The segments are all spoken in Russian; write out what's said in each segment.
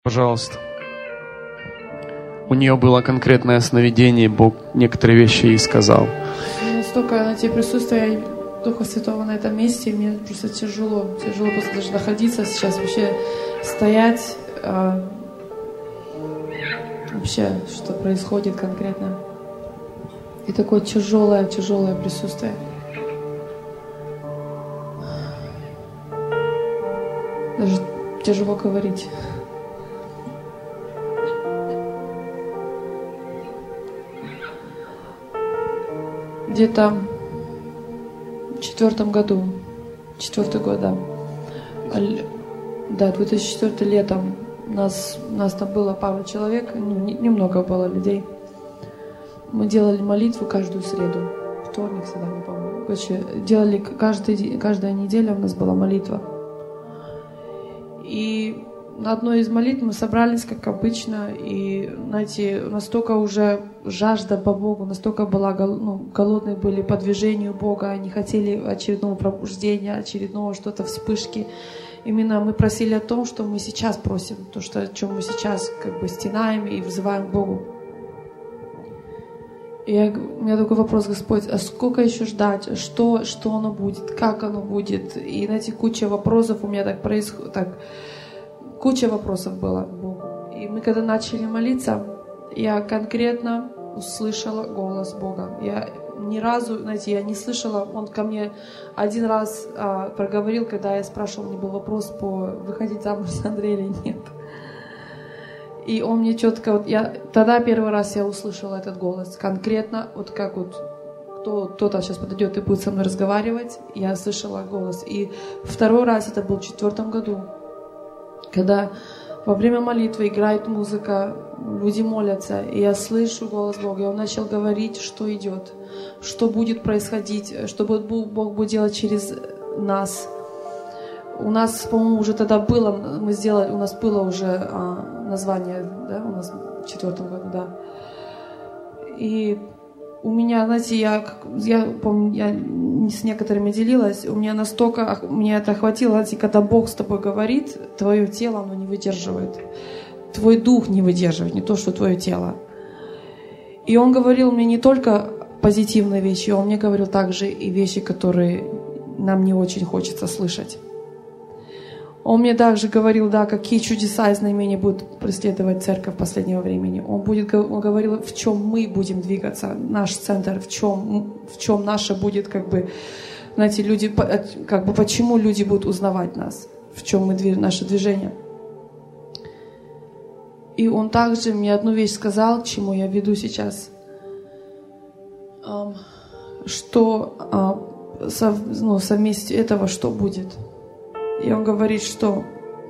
Пожалуйста. У нее было конкретное сновидение, Бог некоторые вещи ей сказал. Настолько, знаете, присутствие Духа Святого на этом месте, мне просто тяжело просто даже находиться сейчас, вообще стоять, вообще, что происходит конкретно. И такое тяжелое присутствие. Даже тяжело говорить. Где-то в 4 году, 4-й год, да. Да, 2004 летом нас там было пару человек, немного было людей. Мы делали молитву каждую среду, вторник, всегда не помню. Короче, делали каждая неделя у нас была молитва. И на одной из молитв мы собрались, как обычно, и, знаете, настолько уже жажда по Богу, настолько была, голодные были по движению Бога, они хотели очередного пробуждения, очередного что-то вспышки. Именно мы просили о том, что мы сейчас просим, то, что, о чем мы сейчас как бы стенаем и взываем к Богу. И у меня такой вопрос: Господь, а сколько еще ждать? Что оно будет? Как оно будет? И, знаете, куча вопросов у меня так происходит. Куча вопросов было к Богу. И мы когда начали молиться, я конкретно услышала голос Бога. Я ни разу, знаете, я не слышала, Он ко мне один раз проговорил, когда я спрашивала, у меня был вопрос по выходить замуж за Андрея или нет. И Он мне четко, тогда первый раз я услышала этот голос, конкретно, вот как вот кто-то сейчас подойдет и будет со мной разговаривать, я слышала голос. И второй раз, это был в 4 году, когда во время молитвы играет музыка, люди молятся, и я слышу голос Бога, и Он начал говорить, что идет, что будет происходить, что Бог будет делать через нас. У нас, по-моему, уже тогда было, у нас было уже название, да, у нас в 4 году, да. И у меня, знаете, я помню, я с некоторыми делилась, меня это охватило, знаете, когда Бог с тобой говорит, твое тело, оно не выдерживает. Твой дух не выдерживает, не то, что твое тело. И Он говорил мне не только позитивные вещи, Он мне говорил также и вещи, которые нам не очень хочется слышать. Он мне также говорил, да, какие чудеса и знамения будут преследовать церковь последнего времени. Он говорил, в чем мы будем двигаться, наш центр, в чем наше будет, как бы, знаете, люди, как бы, почему люди будут узнавать нас, в чем наше движение. И Он также мне одну вещь сказал, к чему я веду сейчас, что совместе этого что будет. И Он говорит, что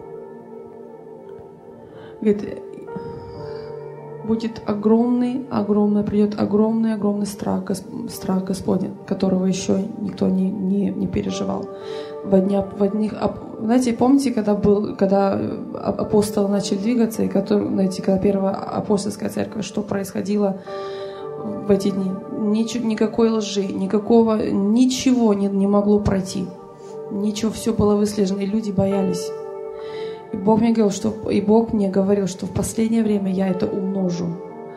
будет придет огромный страх Господень, которого еще никто не переживал. Знаете, помните, когда апостолы начали двигаться, и когда первая апостольская церковь, что происходило в эти дни? Никакой лжи, ничего не могло пройти. Ничего, все было выслежено, и люди боялись. И Бог мне говорил, что в последнее время я это умножу.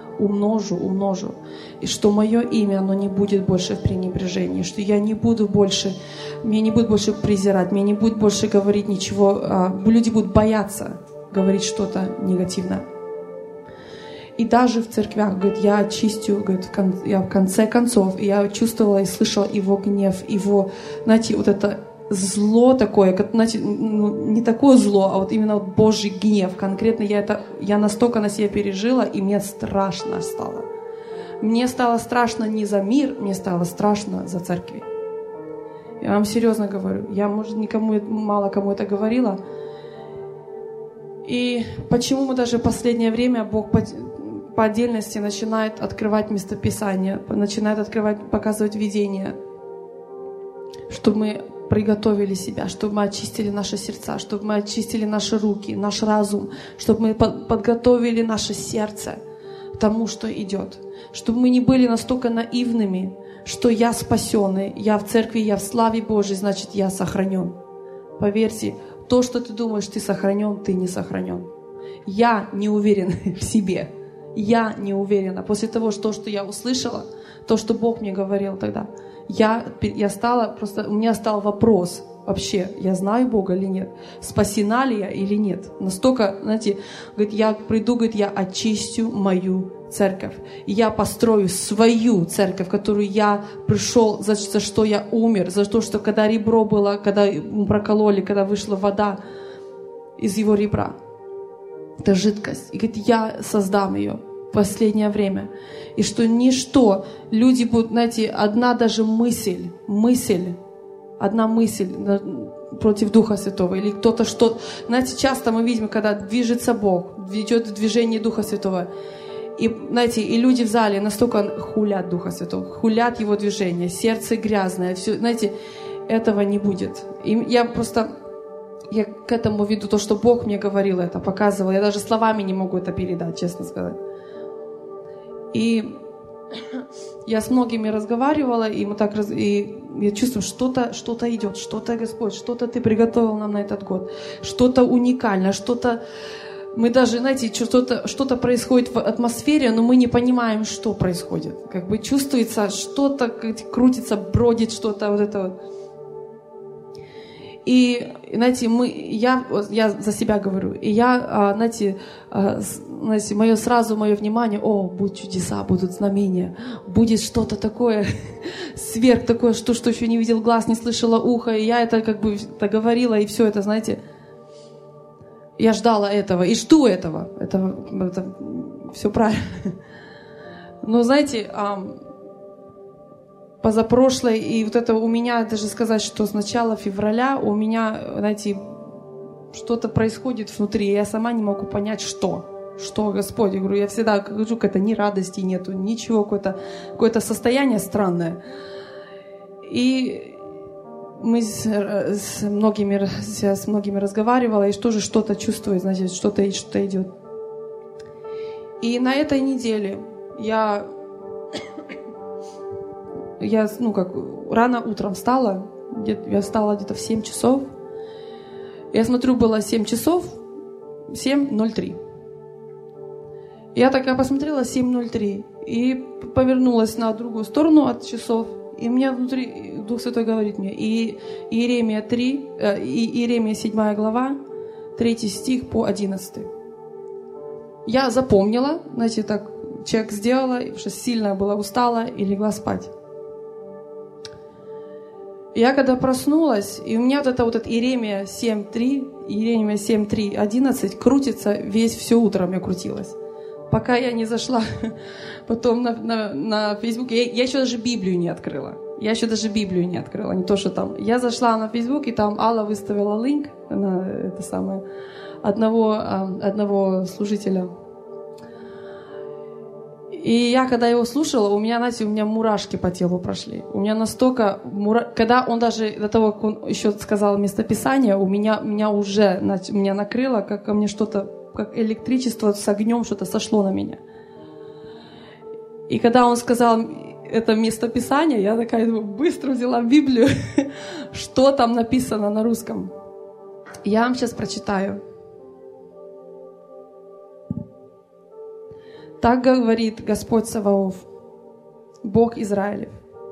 И что мое имя, оно не будет больше в пренебрежении, что меня не будут больше презирать, мне не будут больше говорить ничего, люди будут бояться говорить что-то негативное. И даже в церквях, говорит, я очистю, говорит, я в конце концов, я чувствовала и слышала Его гнев, Его, знаете, вот это зло такое, знаете, не такое зло, а вот именно вот Божий гнев. Конкретно я настолько на себя пережила, и мне страшно стало. Мне стало страшно не за мир, мне стало страшно за церкви. Я вам серьезно говорю. Я, может, мало кому это говорила. И почему мы даже в последнее время Бог по отдельности начинает открывать местописания, начинает показывать видение, чтобы мы приготовили себя, чтобы мы очистили наши сердца, чтобы мы очистили наши руки, наш разум, чтобы мы подготовили наше сердце к тому, что идет. Чтобы мы не были настолько наивными, что я спасенный, я в церкви, я в славе Божьей, значит, я сохранен. Поверьте, то, что ты думаешь, ты сохранен, ты не сохранен. Я не уверена в себе. Я не уверена. После того, что я услышала, то, что Бог мне говорил тогда, я стала, просто у меня стал вопрос вообще, я знаю Бога или нет, спасена ли я или нет. Настолько, знаете, говорит, я приду, говорит, я очистю мою церковь. И я построю свою церковь, которую я пришел, за что я умер, за то, что когда ребро было, когда прокололи, когда вышла вода из его ребра, это жидкость. И говорит, я создам ее в последнее время. И что ничто, люди будут, знаете, одна даже мысль, одна мысль против Духа Святого, или кто-то что... Знаете, часто мы видим, когда движется Бог, идет движение Духа Святого, и, знаете, и люди в зале настолько хулят Духа Святого, хулят Его движение, сердце грязное, все, знаете, этого не будет. И я к этому веду то, что Бог мне говорил это, показывал. Я даже словами не могу это передать, честно сказать. И я с многими разговаривала, и и я чувствую, что-то идет, что-то, Господь, что-то Ты приготовил нам на этот год, что-то уникальное, что-то... Мы даже, знаете, что-то происходит в атмосфере, но мы не понимаем, что происходит. Как бы чувствуется, что-то крутится, бродит, что-то вот это вот. И, знаете, я за себя говорю, и я, знаете, мое внимание, будут чудеса, будут знамения, будет что-то такое, сверх такое, что еще не видел глаз, не слышало ухо, и я это как бы говорила, и все это, знаете, я ждала этого, и жду этого, это все правильно. Но, знаете, позапрошлой, и вот это у меня, даже сказать, что с начала февраля у меня, знаете, что-то происходит внутри, я сама не могу понять, что Господь. Я говорю, я всегда говорю, какой-то ни радости нету, ничего, какое-то состояние странное. И мы с многими разговаривала, и тоже что-то чувствую, значит, что-то идет. И на этой неделе я рано утром встала, я встала где-то в 7 часов. Я смотрю, было 7 часов, 7:03. Я такая посмотрела, 7:03, и повернулась на другую сторону от часов, и у меня внутри Дух Святой говорит мне, и Иеремия 7 глава, 3 стих по 11. Я запомнила, знаете, так чек сделала, потому что сильно была устала и легла спать. Я когда проснулась, и у меня вот это Иеремия 7:3, 11 крутится все утро, у меня крутилось. Пока я не зашла потом на Facebook, я еще даже Библию не открыла. Не то, что там. Я зашла на Facebook, и там Алла выставила линк на это самое одного служителя. И я, когда его слушала, у меня мурашки по телу прошли. У меня настолько... Когда он даже, до того, как он еще сказал местописание, меня уже накрыло, как ко мне что-то, как электричество с огнем что-то сошло на меня. И когда он сказал это местописание, я такая быстро взяла Библию, что там написано на русском. Я вам сейчас прочитаю. Так говорит Господь Саваоф, Бог Израилев.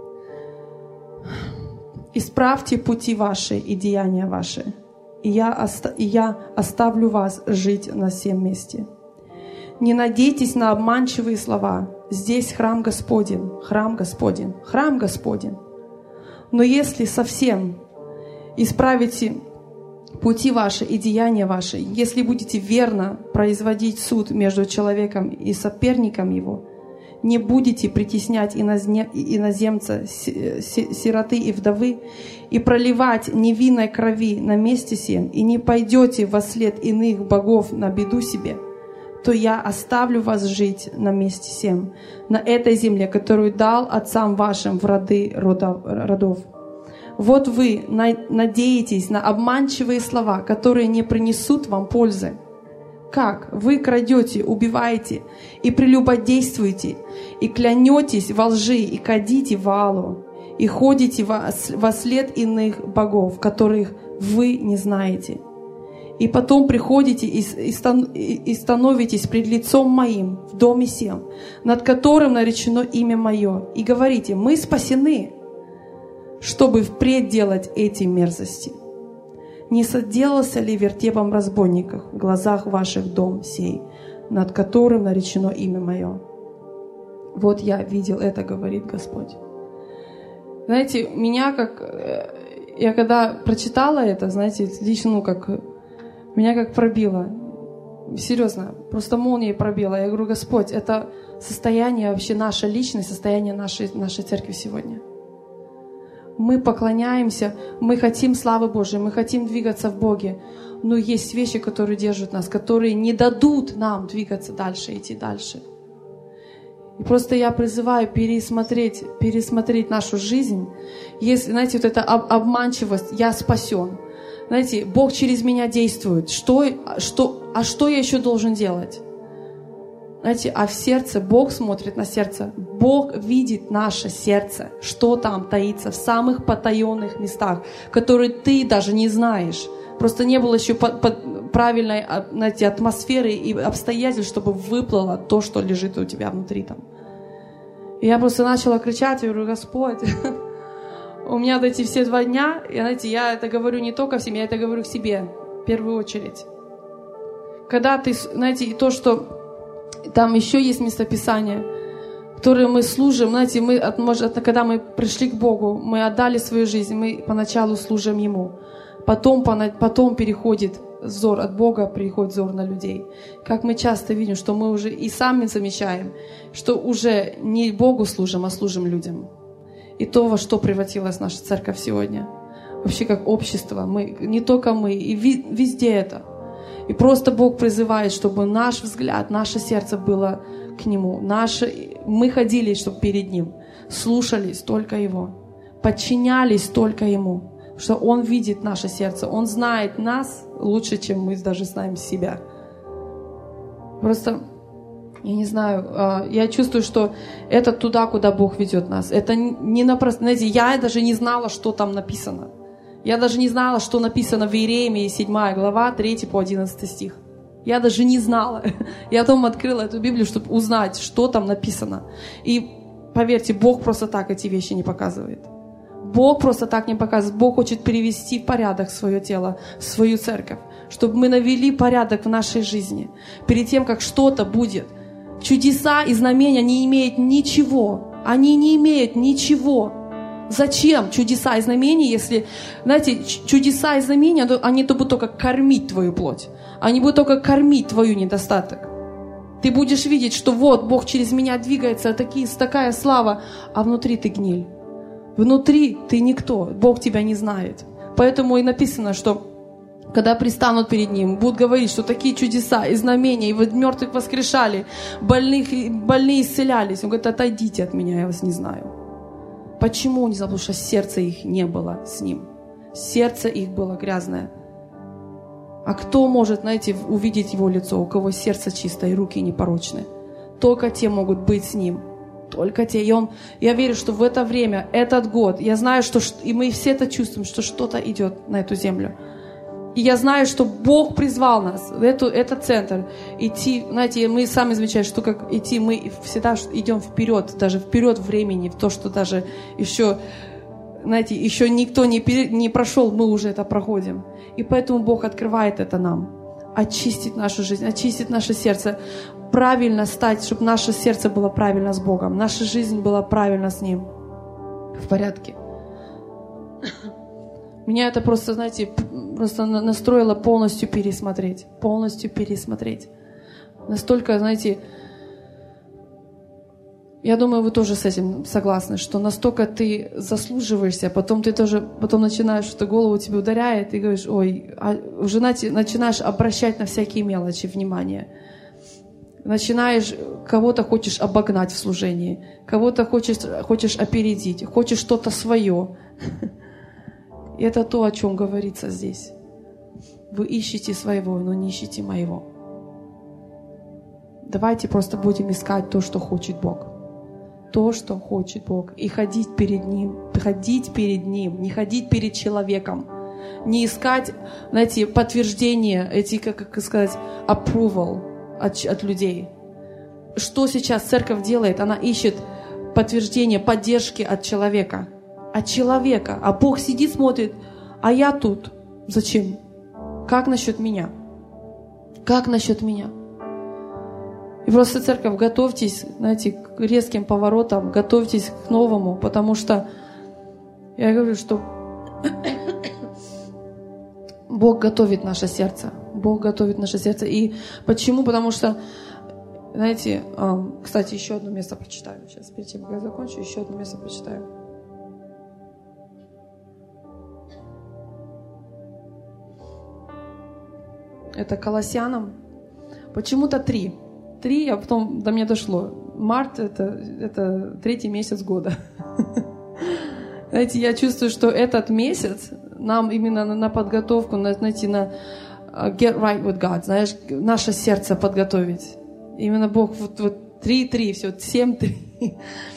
Исправьте пути ваши и деяния ваши, и я оставлю вас жить на сем месте. Не надейтесь на обманчивые слова. Здесь храм Господень, храм Господень, храм Господень. Но если совсем исправите пути ваши и деяния ваши, если будете верно производить суд между человеком и соперником его, не будете притеснять иноземца, сироты и вдовы, и проливать невинной крови на месте сем, и не пойдете вослед иных богов на беду себе, то я оставлю вас жить на месте сем, на этой земле, которую дал отцам вашим в роды родов. Вот вы надеетесь на обманчивые слова, которые не принесут вам пользы. Как? Вы крадете, убиваете и прелюбодействуете, и клянетесь во лжи, и кадите Ваалу, и ходите во след иных богов, которых вы не знаете. И потом приходите и становитесь пред лицом моим в доме сем, над которым наречено имя мое, и говорите: мы спасены, чтобы впредь делать эти мерзости. Не соделался ли вертепом разбойников в глазах ваших дом сей, над которым наречено имя мое? Вот я видел это, говорит Господь. Знаете, я когда прочитала это, знаете, лично, меня как пробило. Серьезно, просто молнией пробило. Я говорю: Господь, это состояние вообще наше личное, состояние нашей церкви сегодня. Мы поклоняемся, мы хотим славы Божией, мы хотим двигаться в Боге, но есть вещи, которые держат нас, которые не дадут нам двигаться дальше, идти дальше. И просто я призываю пересмотреть нашу жизнь. Если, знаете, вот эта обманчивость: я спасен. Знаете, Бог через меня действует. Что я еще должен делать? Знаете, а в сердце, Бог смотрит на сердце. Бог видит наше сердце, что там таится в самых потаенных местах, которые ты даже не знаешь. Просто не было еще правильной, знаете, атмосферы и обстоятельств, чтобы выплыло то, что лежит у тебя внутри там. И я просто начала кричать, я говорю: Господь, у меня вот эти все 2 дня, и, знаете, я это говорю не только всем, я это говорю к себе в первую очередь. Когда ты, знаете, и то, что там еще есть местописание, которые мы служим, знаете, когда мы пришли к Богу, мы отдали свою жизнь, мы поначалу служим Ему, потом переходит взор от Бога, приходит взор на людей. Как мы часто видим, что мы уже и сами замечаем, что уже не Богу служим, а служим людям. И то, во что превратилась наша церковь сегодня. Вообще как общество, не только мы, и везде это. И просто Бог призывает, чтобы наш взгляд, наше сердце было к Нему. Мы ходили, чтобы перед Ним, слушались только Его, подчинялись только Ему. Потому что Он видит наше сердце, Он знает нас лучше, чем мы даже знаем себя. Просто, я не знаю, я чувствую, что это туда, куда Бог ведет нас. Это не напросто. Знаете, я даже не знала, что там написано. Я даже не знала, что написано в Иеремии 7 глава, 3 по 11 стих. Я даже не знала. Я потом открыла эту Библию, чтобы узнать, что там написано. И поверьте, Бог просто так эти вещи не показывает. Бог просто так не показывает. Бог хочет привести в порядок свое тело, свою церковь, чтобы мы навели порядок в нашей жизни. Перед тем, как что-то будет. Чудеса и знамения не имеют ничего. Они не имеют ничего. Зачем чудеса и знамения, если, знаете, чудеса и знамения, они будут только кормить твою плоть. Они будут только кормить твою недостаток. Ты будешь видеть, что вот Бог через меня двигается, такая слава, а внутри ты гниль. Внутри ты никто, Бог тебя не знает. Поэтому и написано, что когда пристанут перед Ним, будут говорить, что такие чудеса и знамения, и вот мертвых воскрешали, больные исцелялись. Он говорит: отойдите от меня, я вас не знаю. Почему не знаю? Потому что сердце их не было с Ним. Сердце их было грязное. А кто может, знаете, увидеть Его лицо, у кого сердце чистое и руки непорочные? Только те могут быть с Ним. Только те. Я верю, что в это время, этот год, я знаю, что и мы все это чувствуем, что что-то идет на эту землю. И я знаю, что Бог призвал нас, этот центр, идти, знаете, мы сами замечаем, что как идти, мы всегда идем вперед, даже вперед времени, в то, что даже еще, знаете, еще никто не прошел, мы уже это проходим. И поэтому Бог открывает это нам, очистить нашу жизнь, очистить наше сердце, правильно стать, чтобы наше сердце было правильно с Богом, наша жизнь была правильно с Ним, в порядке. Меня это просто, знаете, настроило полностью пересмотреть. Настолько, знаете, я думаю, вы тоже с этим согласны, что настолько ты заслуживаешься, потом начинаешь, что голову тебе ударяет, и говоришь: ой, уже начинаешь обращать на всякие мелочи внимание. Начинаешь, кого-то хочешь обогнать в служении, кого-то хочешь опередить, хочешь что-то свое. И это то, о чем говорится здесь. Вы ищете своего, но не ищете моего. Давайте просто будем искать то, что хочет Бог. То, что хочет Бог. И ходить перед Ним. Не ходить перед человеком. не искать, знаете, подтверждения, эти, как сказать, approval от людей. Что сейчас церковь делает? Она ищет подтверждение, поддержки от человека. От человека. А Бог сидит, смотрит, а я тут. Зачем? Как насчет меня? Как насчет меня? И просто, церковь, готовьтесь, знаете, к резким поворотам, готовьтесь к новому, потому что я говорю, что Бог готовит наше сердце. Бог готовит наше сердце. И почему? Потому что, знаете, кстати, еще одно место прочитаю. Сейчас, перед тем, как я закончу, еще одно место прочитаю. Это Колоссянам. Почему-то 3. 3, а потом до меня дошло. Март — это 3-й месяц года. Знаете, я чувствую, что этот месяц нам именно на подготовку, знаете, на get right with God, знаешь, наше сердце подготовить. Именно Бог, вот 3-3, все, 7-3.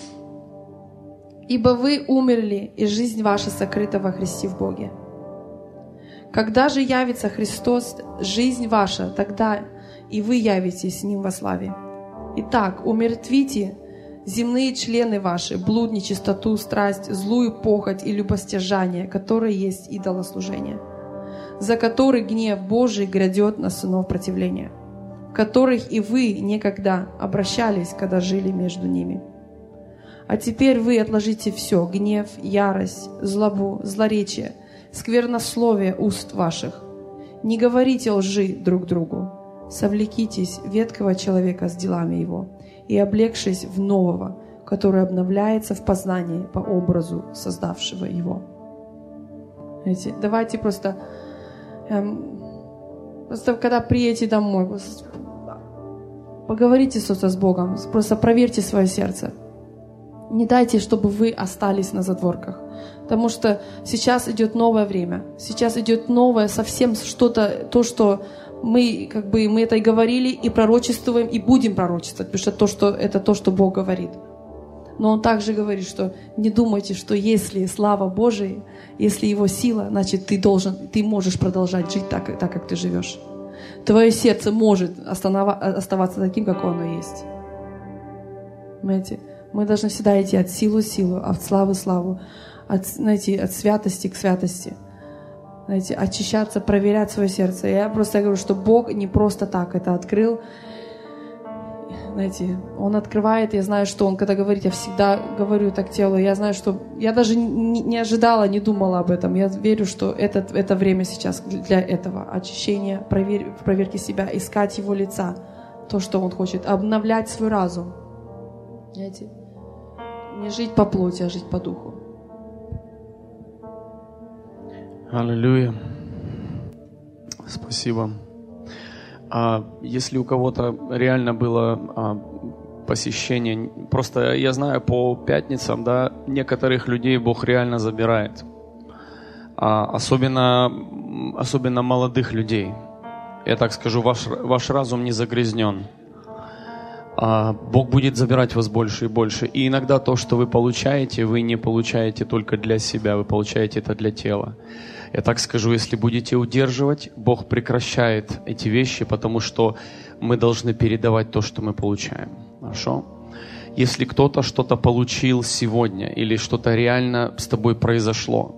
«Ибо вы умерли, и жизнь ваша сокрыта во Христе в Боге. Когда же явится Христос, жизнь ваша, тогда и вы явитесь с Ним во славе. Итак, умертвите земные члены ваши, блуд, нечистоту, страсть, злую похоть и любостяжание, которое есть идолослужение, за который гнев Божий грядет на сынов противления, в которых и вы некогда обращались, когда жили между ними. А теперь вы отложите все: гнев, ярость, злобу, злоречие, сквернословие уст ваших. Не говорите лжи друг другу, совлекитесь ветхого человека с делами его, и облегшись в нового, который обновляется в познании по образу создавшего его». Знаете, давайте просто когда приедете домой, поговорите с Богом, просто проверьте свое сердце. Не дайте, чтобы вы остались на задворках. Потому что сейчас идет новое время. Сейчас идет новое, совсем что-то, то, что мы это и говорили, и пророчествуем, и будем пророчествовать, потому что это то, что Бог говорит. Но Он также говорит, что не думайте, что если слава Божия, если Его сила, значит ты можешь продолжать жить так, как ты живешь. Твое сердце может оставаться таким, какое оно есть. Понимаете? Мы должны всегда идти от силы в силу, от славы в славу, от святости к святости. Знаете, очищаться, проверять свое сердце. Я просто говорю, что Бог не просто так это открыл. Знаете, Он открывает, я знаю, что Он, когда говорит, я всегда говорю так телу, я знаю, что я даже не ожидала, не думала об этом. Я верю, что это время сейчас для этого очищения, проверки себя, искать Его лица, то, что Он хочет, обновлять свой разум. Знаете, не жить по плоти, а жить по духу. Аллилуйя. Спасибо. Если у кого-то реально было посещение, просто я знаю по пятницам, да, некоторых людей Бог реально забирает. Особенно молодых людей. Я так скажу, ваш разум не загрязнен. Бог будет забирать вас больше и больше. И иногда то, что вы получаете, вы не получаете только для себя, вы получаете это для тела. Я так скажу, если будете удерживать, Бог прекращает эти вещи, потому что мы должны передавать то, что мы получаем. Хорошо? Если кто-то что-то получил сегодня или что-то реально с тобой произошло,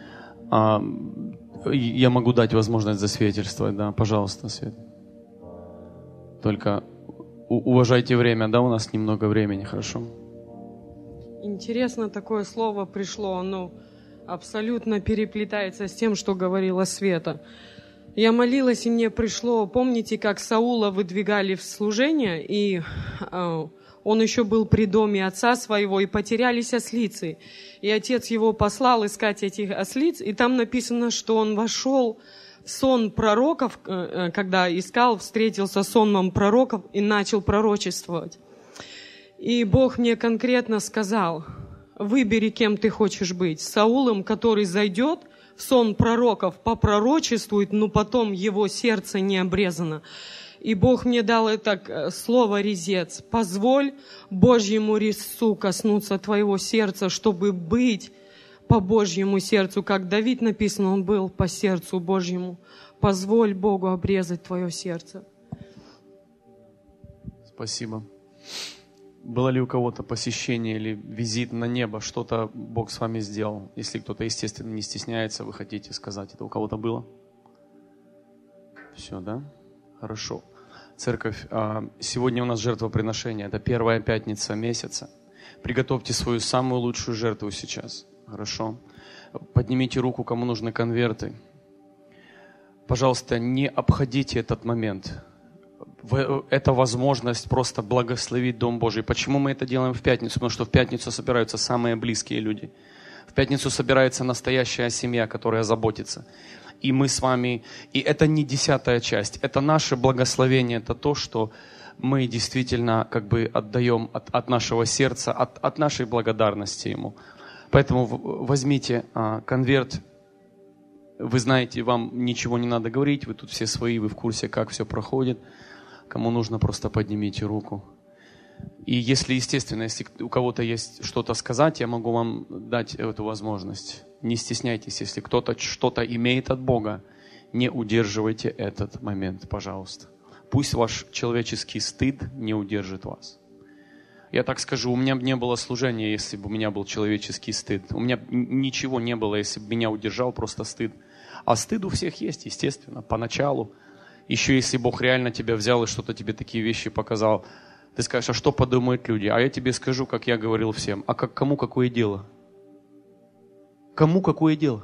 я могу дать возможность засвидетельствовать. Да, пожалуйста, Свет. Только уважайте время, да, у нас немного времени, хорошо? Интересно, такое слово пришло, оно абсолютно переплетается с тем, что говорила Света. Я молилась, и мне пришло, помните, как Саула выдвигали в служение, и он еще был при доме отца своего, и потерялись ослицы. И отец его послал искать этих ослиц, и там написано, что он вошел в сон пророков, когда искал, встретился с сонмом пророков и начал пророчествовать. И Бог мне конкретно сказал: выбери, кем ты хочешь быть. Саулом, который зайдет в сон пророков, попророчествует, но потом его сердце не обрезано. И Бог мне дал это слово резец. Позволь Божьему резцу коснуться твоего сердца, чтобы быть по Божьему сердцу, как Давид написано, он был по сердцу Божьему. Позволь Богу обрезать твое сердце. Спасибо. Было ли у кого-то посещение или визит на небо? Что-то Бог с вами сделал? Если кто-то, естественно, не стесняется, вы хотите сказать, это у кого-то было? Все, да? Хорошо. Церковь, сегодня у нас жертвоприношение. Это первая пятница месяца. Приготовьте свою самую лучшую жертву сейчас. Хорошо? Поднимите руку, кому нужны конверты. Пожалуйста, не обходите этот момент. Это возможность просто благословить Дом Божий. Почему мы это делаем в пятницу? Потому что в пятницу собираются самые близкие люди. В пятницу собирается настоящая семья, которая заботится. И мы с вами... И это не 10-я часть. Это наше благословение. Это то, что мы действительно как бы отдаем от нашего сердца, от нашей благодарности Ему. Поэтому возьмите конверт. Вы знаете, вам ничего не надо говорить. Вы тут все свои, вы в курсе, как все проходит. Кому нужно, просто поднимите руку. И если, естественно, если у кого-то есть что-то сказать, я могу вам дать эту возможность. Не стесняйтесь, если кто-то что-то имеет от Бога, не удерживайте этот момент, пожалуйста. Пусть ваш человеческий стыд не удержит вас. Я так скажу, у меня бы не было служения, если бы у меня был человеческий стыд. У меня ничего не было, если бы меня удержал просто стыд. А стыд у всех есть, естественно, поначалу. Еще если Бог реально тебя взял и что-то тебе такие вещи показал, ты скажешь, а что подумают люди? А я тебе скажу, как я говорил всем, а кому какое дело? Кому какое дело?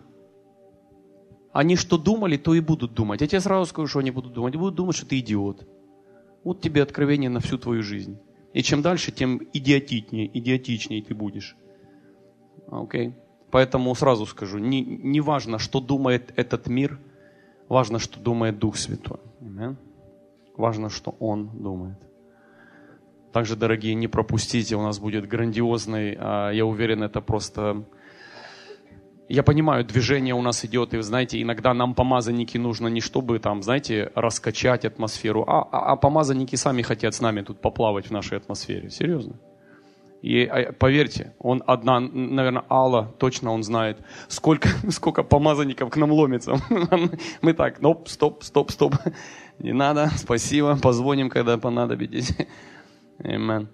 Они что думали, то и будут думать. Я тебе сразу скажу, что они будут думать. Будут думать, что ты идиот. Вот тебе откровение на всю твою жизнь. И чем дальше, тем идиотичнее ты будешь. Окей? Поэтому сразу скажу, не важно, что думает этот мир, важно, что думает Дух Святой. Amen? Важно, что Он думает. Также, дорогие, не пропустите, у нас будет грандиозный, я уверен, это просто... Я понимаю, движение у нас идет, и, знаете, иногда нам помазанники нужно не чтобы, там, знаете, раскачать атмосферу, а помазанники сами хотят с нами тут поплавать в нашей атмосфере. Серьезно. И поверьте, наверное, Алла, точно он знает, сколько помазанников к нам ломится. Мы так, стоп. Не надо, спасибо, позвоним, когда понадобитесь. Amen.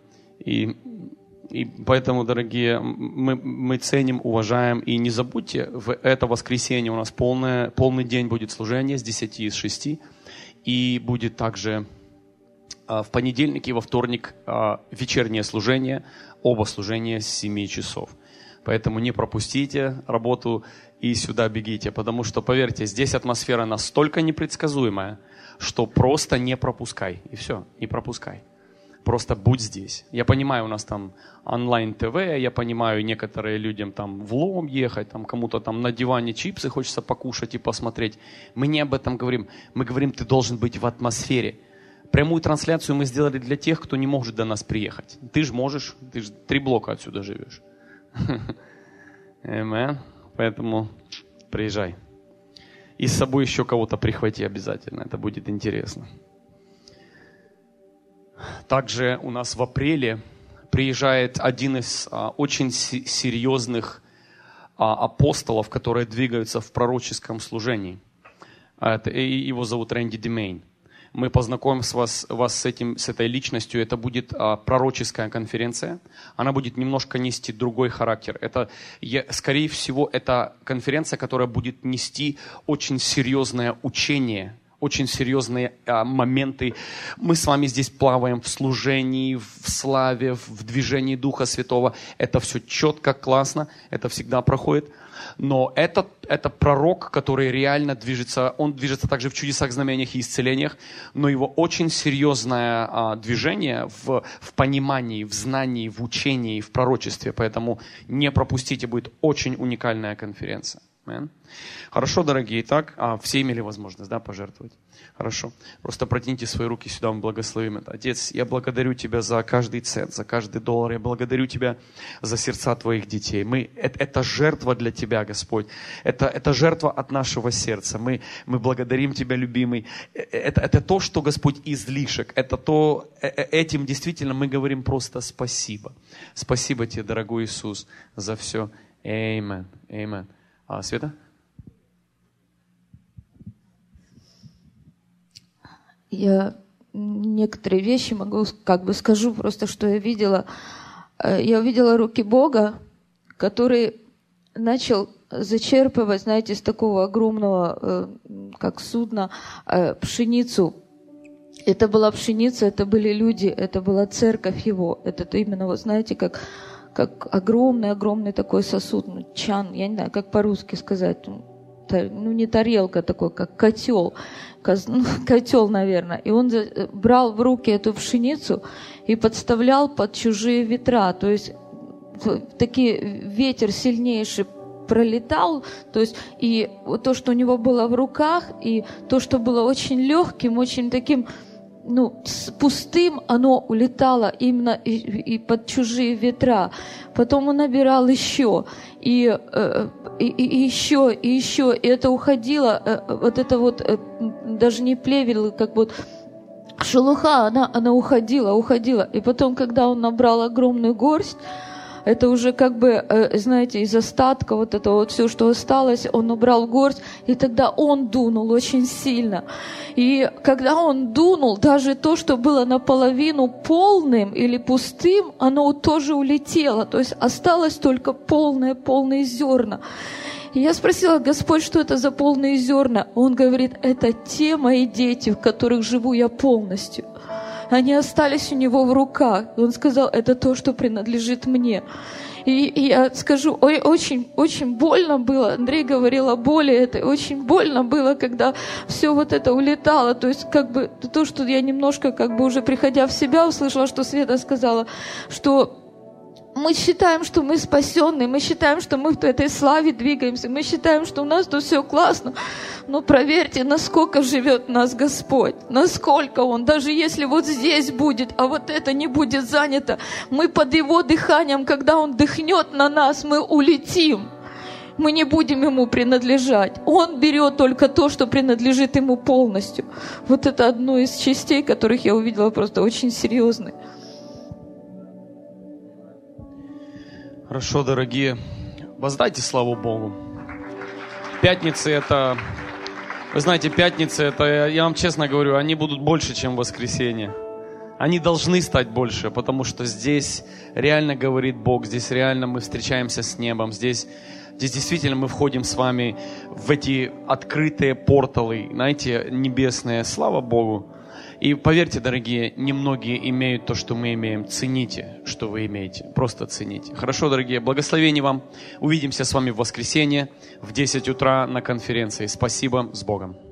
И поэтому, дорогие, мы ценим, уважаем. И не забудьте, в это воскресенье у нас полный день будет служение с 10 и с 6. И будет также в понедельник и во вторник вечернее служение, оба служения с 7 часов. Поэтому не пропустите работу и сюда бегите. Потому что, поверьте, здесь атмосфера настолько непредсказуемая, что просто не пропускай. И все, не пропускай. Просто будь здесь. Я понимаю, у нас там онлайн-ТВ, я понимаю, некоторые людям там в Лом ехать, там кому-то там на диване чипсы хочется покушать и посмотреть. Мы не об этом говорим. Мы говорим, ты должен быть в атмосфере. Прямую трансляцию мы сделали для тех, кто не может до нас приехать. Ты же можешь, ты же 3 блока отсюда живешь. Amen. Поэтому приезжай. И с собой еще кого-то прихвати обязательно, это будет интересно. Также у нас в апреле приезжает один из очень серьезных апостолов, которые двигаются в пророческом служении. Его зовут Рэнди Демейн. Мы познакомим вас с этой личностью. Это будет пророческая конференция. Она будет немножко нести другой характер. Скорее всего, это конференция, которая будет нести очень серьезное учение, очень серьезные моменты. Мы с вами здесь плаваем в служении, в славе, в движении Духа Святого. Это все четко, классно, это всегда проходит. Но это пророк, который реально движется, он движется также в чудесах, знамениях и исцелениях, но его очень серьезное движение в понимании, в знании, в учении, в пророчестве. Поэтому не пропустите, будет очень уникальная конференция. Amen. Хорошо, дорогие, итак, все имели возможность, да, пожертвовать? Хорошо. Просто протяните свои руки сюда, мы благословим это. Отец, я благодарю Тебя за каждый цент, за каждый доллар. Я благодарю Тебя за сердца Твоих детей. Это жертва для Тебя, Господь. Это жертва от нашего сердца. Мы благодарим Тебя, любимый. Это то, что, Господь, излишек. Этим действительно мы говорим просто спасибо. Спасибо Тебе, дорогой Иисус, за все Amen. Amen. Света? Я некоторые вещи могу, скажу просто, что я видела. Я увидела руки Бога, который начал зачерпывать, знаете, из такого огромного, как судна, пшеницу. Это была пшеница, это были люди, это была церковь Его. Это именно, вот знаете, как огромный такой сосуд, чан, я не знаю, как по-русски сказать, не тарелка такой, как котел, наверное. И он брал в руки эту пшеницу и подставлял под чужие ветра, то есть ветер сильнейший пролетал, то есть и то, что у него было в руках, и то, что было очень легким, очень таким, пустым, оно улетало именно и под чужие ветра. Потом он набирал еще, и еще, и еще, и это уходило, вот это вот, даже не плевел, как вот шелуха, она уходила. И потом, когда он набрал огромную горсть, это уже знаете, из остатка вот это вот все, что осталось, он убрал в горсть, и тогда он дунул очень сильно. И когда он дунул, даже то, что было наполовину полным или пустым, оно тоже улетело. То есть осталось только полные зерна. И я спросила: Господь, что это за полные зерна? Он говорит: это те мои дети, в которых живу я полностью. Они остались у него в руках. Он сказал: это то, что принадлежит мне. И я скажу, очень больно было. Андрей говорил о боли этой. Очень больно было, когда все вот это улетало. То есть то, что я немножко уже приходя в себя услышала, что Света сказала, что мы считаем, что мы спасенные, мы считаем, что мы в этой славе двигаемся, мы считаем, что у нас тут все классно. Но проверьте, насколько живет в нас Господь, насколько Он, даже если вот здесь будет, а вот это не будет занято, мы под Его дыханием, когда Он дыхнет на нас, мы улетим. Мы не будем Ему принадлежать. Он берет только то, что принадлежит Ему полностью. Вот это одно из частей, которых я увидела просто очень серьезной. Хорошо, дорогие, воздайте славу Богу. Пятницы это, вы знаете, пятницы это, я вам честно говорю, они будут больше, чем воскресенье. Они должны стать больше, потому что здесь реально говорит Бог, здесь реально мы встречаемся с небом, здесь действительно мы входим с вами в эти открытые порталы, знаете, небесные. Слава Богу. И поверьте, дорогие, немногие имеют то, что мы имеем. Цените, что вы имеете. Просто цените. Хорошо, дорогие, благословений вам. Увидимся с вами в воскресенье в 10 утра на конференции. Спасибо, с Богом.